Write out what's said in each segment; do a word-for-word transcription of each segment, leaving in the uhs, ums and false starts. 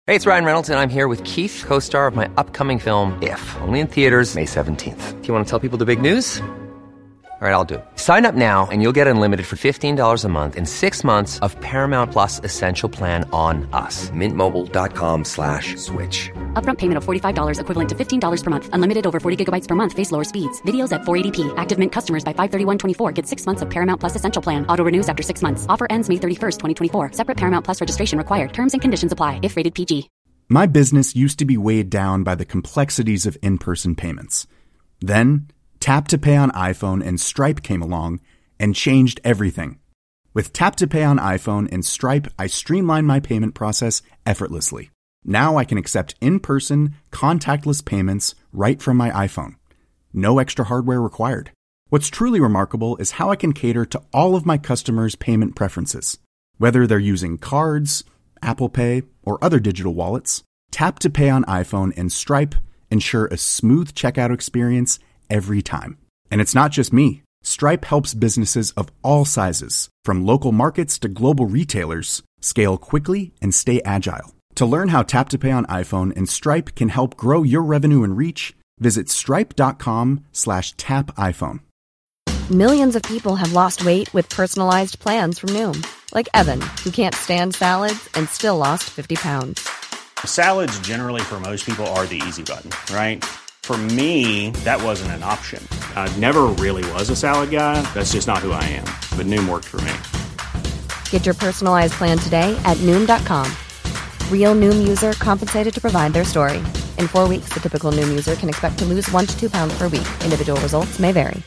Hey, it's Ryan Reynolds, and I'm here with Keith, co-star of my upcoming film, If, only in theaters May seventeenth. Do you want to tell people the big news? All right, I'll do it. Sign up now and you'll get unlimited for fifteen dollars a month and six months of Paramount Plus Essential Plan on us. Mint Mobile dot com slash switch. Upfront payment of forty-five dollars equivalent to fifteen dollars per month. Unlimited over forty gigabytes per month. Face lower speeds. Videos at four eighty p. Active Mint customers by five thirty-one twenty-four get six months of Paramount Plus Essential Plan. Auto renews after six months. Offer ends May thirty-first, twenty twenty-four. Separate Paramount Plus registration required. Terms and conditions apply if rated P G. My business used to be weighed down by the complexities of in-person payments. Then, Tap to Pay on iPhone and Stripe came along and changed everything. With Tap to Pay on iPhone and Stripe, I streamlined my payment process effortlessly. Now I can accept in-person, contactless payments right from my iPhone. No extra hardware required. What's truly remarkable is how I can cater to all of my customers' payment preferences. Whether they're using cards, Apple Pay, or other digital wallets, Tap to Pay on iPhone and Stripe ensure a smooth checkout experience every time. And it's not just me. Stripe helps businesses of all sizes, from local markets to global retailers, scale quickly and stay agile. To learn how Tap to Pay on iPhone and Stripe can help grow your revenue and reach, visit stripe.com slash tap iPhone. Millions of people have lost weight with personalized plans from Noom. Like Evan, who can't stand salads and still lost fifty pounds. Salads generally for most people are the easy button, right? For me, that wasn't an option. I never really was a salad guy. That's just not who I am. But Noom worked for me. Get your personalized plan today at Noom dot com. Real Noom user compensated to provide their story. In four weeks, the typical Noom user can expect to lose one to two pounds per week. Individual results may vary.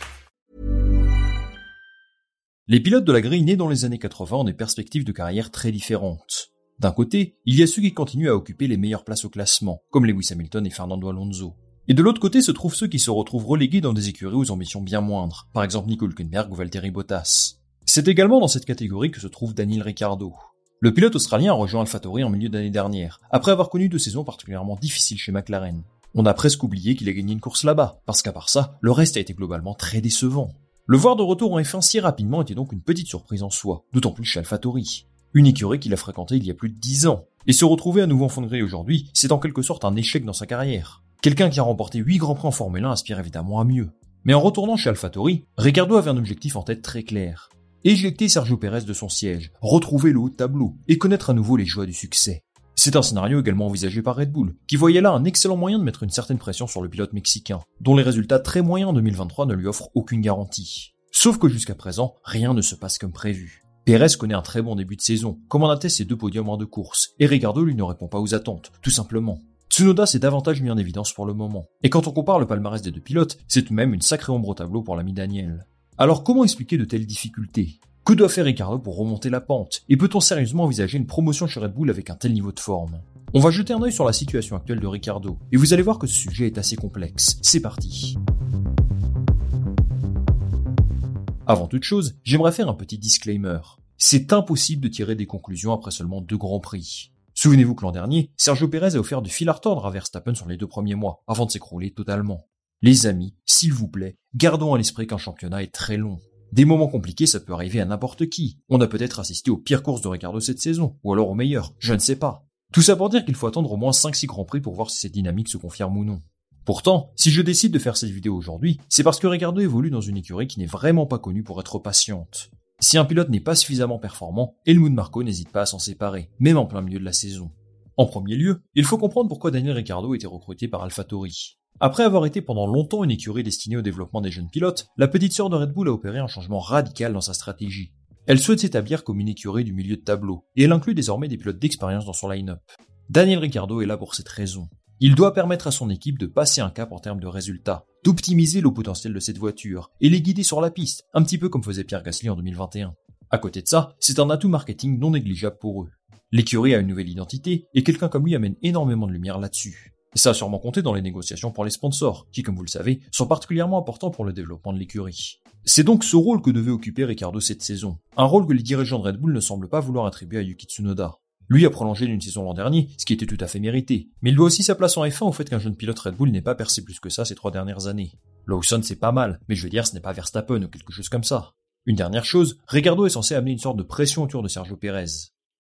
Les pilotes de la grille nés dans les années quatre-vingts ont des perspectives de carrière très différentes. D'un côté, il y a ceux qui continuent à occuper les meilleures places au classement, comme Lewis Hamilton et Fernando Alonso. Et de l'autre côté se trouvent ceux qui se retrouvent relégués dans des écuries aux ambitions bien moindres, par exemple Nico Hülkenberg ou Valtteri Bottas. C'est également dans cette catégorie que se trouve Daniel Ricciardo. Le pilote australien a rejoint AlphaTauri en milieu d'année dernière, après avoir connu deux saisons particulièrement difficiles chez McLaren. On a presque oublié qu'il a gagné une course là-bas, parce qu'à part ça, le reste a été globalement très décevant. Le voir de retour en F un si rapidement était donc une petite surprise en soi, d'autant plus chez AlphaTauri. Une écurie qu'il a fréquentée il y a plus de dix ans. Et se retrouver à nouveau en fond de grille aujourd'hui, c'est en quelque sorte un échec dans sa carrière. Quelqu'un qui a remporté huit grands prix en Formule un aspire évidemment à mieux. Mais en retournant chez AlphaTauri, Ricciardo avait un objectif en tête très clair. Éjecter Sergio Pérez de son siège, retrouver le haut de tableau et connaître à nouveau les joies du succès. C'est un scénario également envisagé par Red Bull, qui voyait là un excellent moyen de mettre une certaine pression sur le pilote mexicain, dont les résultats très moyens en deux mille vingt-trois ne lui offrent aucune garantie. Sauf que jusqu'à présent, rien ne se passe comme prévu. Pérez connaît un très bon début de saison, comme en attestent ses deux podiums en deux courses, et Ricciardo lui ne répond pas aux attentes, tout simplement. Tsunoda s'est davantage mis en évidence pour le moment, et quand on compare le palmarès des deux pilotes, c'est tout de même une sacrée ombre au tableau pour l'ami Daniel. Alors comment expliquer de telles difficultés ? Que doit faire Ricciardo pour remonter la pente ? Et peut-on sérieusement envisager une promotion chez Red Bull avec un tel niveau de forme ? On va jeter un œil sur la situation actuelle de Ricciardo, et vous allez voir que ce sujet est assez complexe. C'est parti. Avant toute chose, j'aimerais faire un petit disclaimer. C'est impossible de tirer des conclusions après seulement deux grands prix. Souvenez-vous que l'an dernier, Sergio Pérez a offert du fil à retordre à Verstappen sur les deux premiers mois, avant de s'écrouler totalement. Les amis, s'il vous plaît, gardons à l'esprit qu'un championnat est très long. Des moments compliqués, ça peut arriver à n'importe qui. On a peut-être assisté aux pires courses de Ricciardo cette saison, ou alors aux meilleures, je ne sais pas. Tout ça pour dire qu'il faut attendre au moins cinq six grands prix pour voir si cette dynamique se confirme ou non. Pourtant, si je décide de faire cette vidéo aujourd'hui, c'est parce que Ricciardo évolue dans une écurie qui n'est vraiment pas connue pour être patiente. Si un pilote n'est pas suffisamment performant, Helmut Marko n'hésite pas à s'en séparer, même en plein milieu de la saison. En premier lieu, il faut comprendre pourquoi Daniel Ricciardo a été recruté par AlphaTauri. Après avoir été pendant longtemps une écurie destinée au développement des jeunes pilotes, la petite sœur de Red Bull a opéré un changement radical dans sa stratégie. Elle souhaite s'établir comme une écurie du milieu de tableau, et elle inclut désormais des pilotes d'expérience dans son line-up. Daniel Ricciardo est là pour cette raison. Il doit permettre à son équipe de passer un cap en termes de résultats, d'optimiser le potentiel de cette voiture, et les guider sur la piste, un petit peu comme faisait Pierre Gasly en deux mille vingt et un. À côté de ça, c'est un atout marketing non négligeable pour eux. L'écurie a une nouvelle identité, et quelqu'un comme lui amène énormément de lumière là-dessus. Et ça a sûrement compté dans les négociations pour les sponsors, qui, comme vous le savez, sont particulièrement importants pour le développement de l'écurie. C'est donc ce rôle que devait occuper Ricciardo cette saison, un rôle que les dirigeants de Red Bull ne semblent pas vouloir attribuer à Yuki Tsunoda. Lui a prolongé d'une saison l'an dernier, ce qui était tout à fait mérité, mais il doit aussi sa place en F un au fait qu'un jeune pilote Red Bull n'ait pas percé plus que ça ces trois dernières années. Lawson c'est pas mal, mais je veux dire ce n'est pas Verstappen ou quelque chose comme ça. Une dernière chose, Ricciardo est censé amener une sorte de pression autour de Sergio Pérez.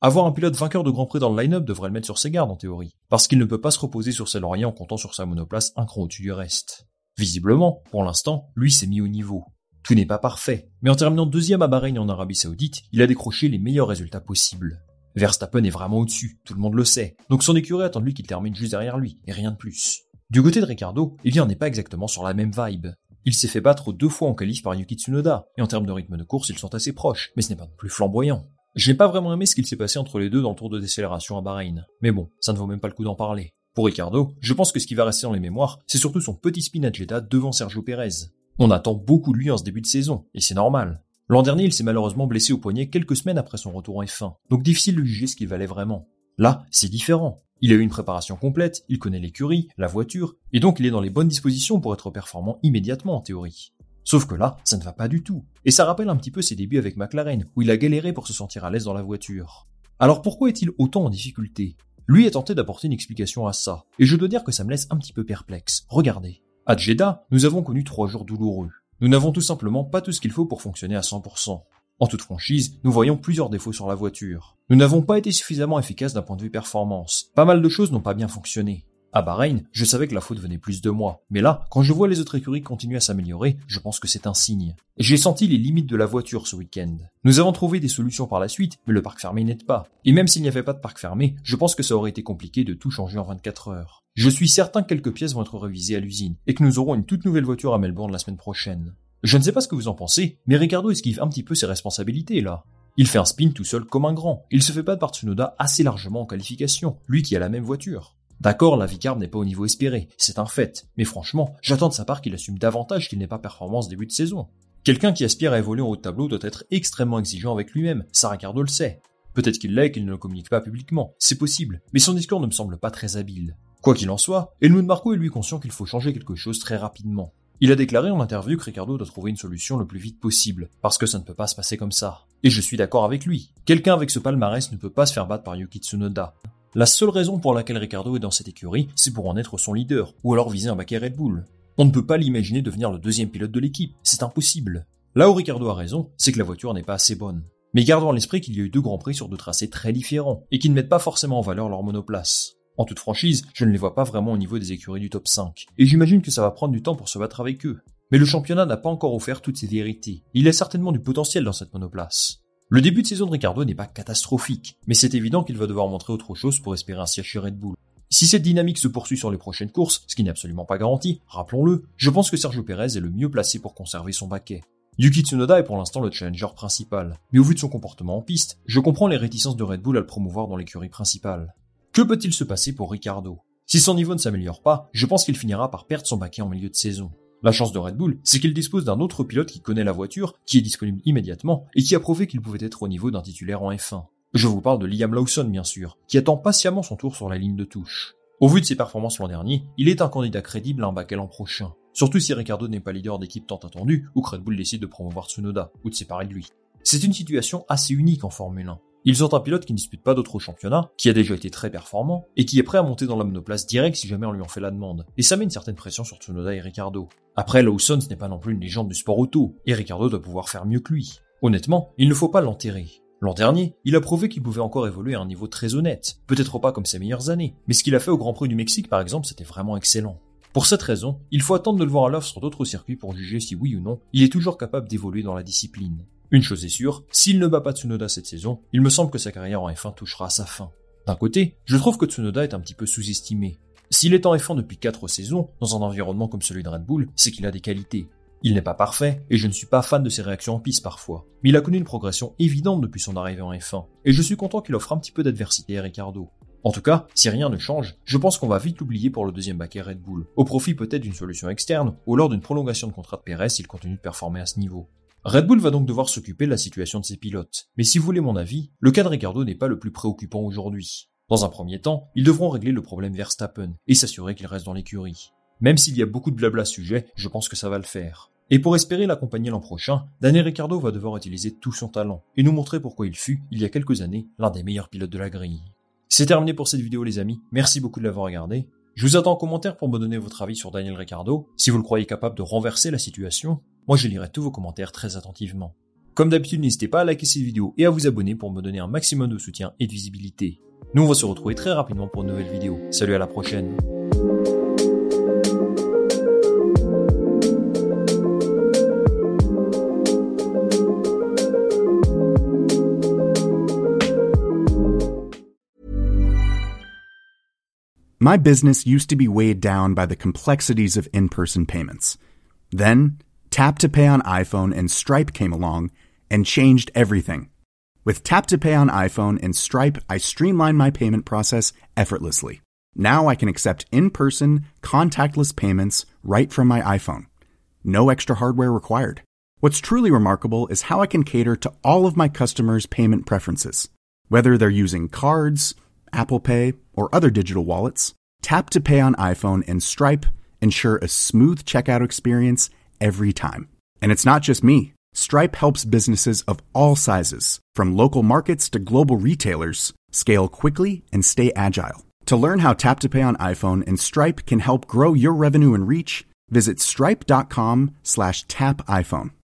Avoir un pilote vainqueur de Grand Prix dans le line-up devrait le mettre sur ses gardes en théorie, parce qu'il ne peut pas se reposer sur ses lauriers en comptant sur sa monoplace un cran au-dessus du reste. Visiblement, pour l'instant, lui s'est mis au niveau. Tout n'est pas parfait, mais en terminant deuxième à Bahreïn et en Arabie Saoudite, il a décroché les meilleurs résultats possibles. Verstappen est vraiment au-dessus, tout le monde le sait, donc son écurie attend de lui qu'il termine juste derrière lui, et rien de plus. Du côté de Ricciardo, eh bien on n'est pas exactement sur la même vibe. Il s'est fait battre deux fois en qualif par Yuki Tsunoda, et en termes de rythme de course, ils sont assez proches, mais ce n'est pas non plus flamboyant. Je n'ai pas vraiment aimé ce qu'il s'est passé entre les deux dans le tour de décélération à Bahreïn, mais bon, ça ne vaut même pas le coup d'en parler. Pour Ricciardo, je pense que ce qui va rester dans les mémoires, c'est surtout son petit spin à Jeddah devant Sergio Pérez. On attend beaucoup de lui en ce début de saison, et c'est normal. L'an dernier, il s'est malheureusement blessé au poignet quelques semaines après son retour en F un, donc difficile de juger ce qu'il valait vraiment. Là, c'est différent. Il a eu une préparation complète, il connaît l'écurie, la voiture, et donc il est dans les bonnes dispositions pour être performant immédiatement en théorie. Sauf que là, ça ne va pas du tout. Et ça rappelle un petit peu ses débuts avec McLaren, où il a galéré pour se sentir à l'aise dans la voiture. Alors pourquoi est-il autant en difficulté ? Lui est tenté d'apporter une explication à ça, et je dois dire que ça me laisse un petit peu perplexe. Regardez. À Jeddah, nous avons connu trois jours douloureux. Nous n'avons tout simplement pas tout ce qu'il faut pour fonctionner à cent pour cent. En toute franchise, nous voyons plusieurs défauts sur la voiture. Nous n'avons pas été suffisamment efficaces d'un point de vue performance. Pas mal de choses n'ont pas bien fonctionné. À Bahreïn, je savais que la faute venait plus de moi. Mais là, quand je vois les autres écuries continuer à s'améliorer, je pense que c'est un signe. J'ai senti les limites de la voiture ce week-end. Nous avons trouvé des solutions par la suite, mais le parc fermé n'aide pas. Et même s'il n'y avait pas de parc fermé, je pense que ça aurait été compliqué de tout changer en vingt-quatre heures. Je suis certain que quelques pièces vont être révisées à l'usine, et que nous aurons une toute nouvelle voiture à Melbourne la semaine prochaine. Je ne sais pas ce que vous en pensez, mais Ricciardo esquive un petit peu ses responsabilités là. Il fait un spin tout seul comme un grand. Il se fait battre par Tsunoda assez largement en qualification, lui qui a la même voiture. D'accord, la Vicarbe n'est pas au niveau espéré, c'est un fait, mais franchement, j'attends de sa part qu'il assume davantage qu'il n'est pas performant en ce début de saison. Quelqu'un qui aspire à évoluer en haut de tableau doit être extrêmement exigeant avec lui-même, ça Ricciardo le sait. Peut-être qu'il l'est et qu'il ne le communique pas publiquement, c'est possible, mais son discours ne me semble pas très habile. Quoi qu'il en soit, Helmut Marko est lui conscient qu'il faut changer quelque chose très rapidement. Il a déclaré en interview que Ricciardo doit trouver une solution le plus vite possible, parce que ça ne peut pas se passer comme ça. Et je suis d'accord avec lui. Quelqu'un avec ce palmarès ne peut pas se faire battre par Yuki Tsunoda. La seule raison pour laquelle Ricciardo est dans cette écurie, c'est pour en être son leader, ou alors viser un baquet Red Bull. On ne peut pas l'imaginer devenir le deuxième pilote de l'équipe, c'est impossible. Là où Ricciardo a raison, c'est que la voiture n'est pas assez bonne. Mais gardons à l'esprit qu'il y a eu deux grands prix sur deux tracés très différents, et qui ne mettent pas forcément en valeur leur monoplace. En toute franchise, je ne les vois pas vraiment au niveau des écuries du top cinq, et j'imagine que ça va prendre du temps pour se battre avec eux. Mais le championnat n'a pas encore offert toutes ses vérités, il y a certainement du potentiel dans cette monoplace. Le début de saison de Ricciardo n'est pas catastrophique, mais c'est évident qu'il va devoir montrer autre chose pour espérer un siège chez Red Bull. Si cette dynamique se poursuit sur les prochaines courses, ce qui n'est absolument pas garanti, rappelons-le, je pense que Sergio Pérez est le mieux placé pour conserver son baquet. Yuki Tsunoda est pour l'instant le challenger principal, mais au vu de son comportement en piste, je comprends les réticences de Red Bull à le promouvoir dans l'écurie principale. Que peut-il se passer pour Ricciardo ? Si son niveau ne s'améliore pas, je pense qu'il finira par perdre son baquet en milieu de saison. La chance de Red Bull, c'est qu'il dispose d'un autre pilote qui connaît la voiture, qui est disponible immédiatement, et qui a prouvé qu'il pouvait être au niveau d'un titulaire en F un. Je vous parle de Liam Lawson bien sûr, qui attend patiemment son tour sur la ligne de touche. Au vu de ses performances l'an dernier, il est un candidat crédible à un baquet l'an prochain. Surtout si Ricciardo n'est pas leader d'équipe tant attendu, ou que Red Bull décide de promouvoir Tsunoda, ou de séparer de lui. C'est une situation assez unique en Formule un. Ils ont un pilote qui ne dispute pas d'autres championnats, qui a déjà été très performant, et qui est prêt à monter dans la monoplace directe si jamais on lui en fait la demande. Et ça met une certaine pression sur Tsunoda et Ricciardo. Après, Lawson ce n'est pas non plus une légende du sport auto, et Ricciardo doit pouvoir faire mieux que lui. Honnêtement, il ne faut pas l'enterrer. L'an dernier, il a prouvé qu'il pouvait encore évoluer à un niveau très honnête, peut-être pas comme ses meilleures années, mais ce qu'il a fait au Grand Prix du Mexique par exemple, c'était vraiment excellent. Pour cette raison, il faut attendre de le voir à l'œuvre sur d'autres circuits pour juger si oui ou non, il est toujours capable d'évoluer dans la discipline. Une chose est sûre, s'il ne bat pas Tsunoda cette saison, il me semble que sa carrière en F un touchera à sa fin. D'un côté, je trouve que Tsunoda est un petit peu sous-estimé. S'il est en F un depuis quatre saisons, dans un environnement comme celui de Red Bull, c'est qu'il a des qualités. Il n'est pas parfait, et je ne suis pas fan de ses réactions en piste parfois, mais il a connu une progression évidente depuis son arrivée en F un, et je suis content qu'il offre un petit peu d'adversité à Ricciardo. En tout cas, si rien ne change, je pense qu'on va vite l'oublier pour le deuxième baquet Red Bull, au profit peut-être d'une solution externe, ou lors d'une prolongation de contrat de Pérez s'il continue de performer à ce niveau. Red Bull va donc devoir s'occuper de la situation de ses pilotes, mais si vous voulez mon avis, le cas de Ricciardo n'est pas le plus préoccupant aujourd'hui. Dans un premier temps, ils devront régler le problème Verstappen, et s'assurer qu'il reste dans l'écurie. Même s'il y a beaucoup de blabla à ce sujet, je pense que ça va le faire. Et pour espérer l'accompagner l'an prochain, Daniel Ricciardo va devoir utiliser tout son talent, et nous montrer pourquoi il fut, il y a quelques années, l'un des meilleurs pilotes de la grille. C'est terminé pour cette vidéo les amis, merci beaucoup de l'avoir regardé. Je vous attends en commentaire pour me donner votre avis sur Daniel Ricciardo, si vous le croyez capable de renverser la situation. Moi je lirai tous vos commentaires très attentivement. Comme d'habitude, n'hésitez pas à liker cette vidéo et à vous abonner pour me donner un maximum de soutien et de visibilité. Nous, on va se retrouver très rapidement pour une nouvelle vidéo. Salut, à la prochaine. My business used to be weighed down by the complexities of in-person payments. Then, Tap to Pay on iPhone and Stripe came along and changed everything. With Tap to Pay on iPhone and Stripe, I streamlined my payment process effortlessly. Now I can accept in-person, contactless payments right from my iPhone. No extra hardware required. What's truly remarkable is how I can cater to all of my customers' payment preferences. Whether they're using cards, Apple Pay, or other digital wallets, Tap to Pay on iPhone and Stripe ensure a smooth checkout experience every time. And it's not just me. Stripe helps businesses of all sizes, from local markets to global retailers, scale quickly and stay agile. To learn how Tap to Pay on iPhone and Stripe can help grow your revenue and reach, visit stripe.com slash tap iPhone.